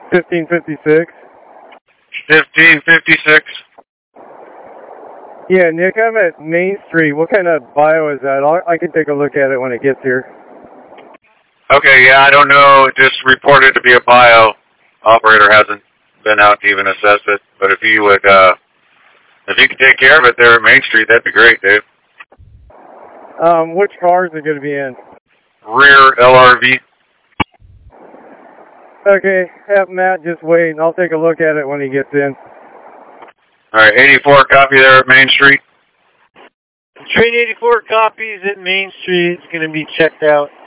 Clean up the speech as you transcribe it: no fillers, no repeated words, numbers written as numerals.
1556. 1556. Yeah, Nick, I'm at Main Street. What kind of bio is that? I can take a look at it when it gets here. Okay, yeah, I don't know. It just reported to be a bio. Operator hasn't been out to even assess it. But if you would, if you could take care of it there at Main Street, that'd be great, Dave. Which car is it going to be in? Rear LRV. Okay, have Matt just wait, and I'll take a look at it when he gets in. All right, 84 copy there at Main Street. Train 84 copies at Main Street. It's going to be checked out.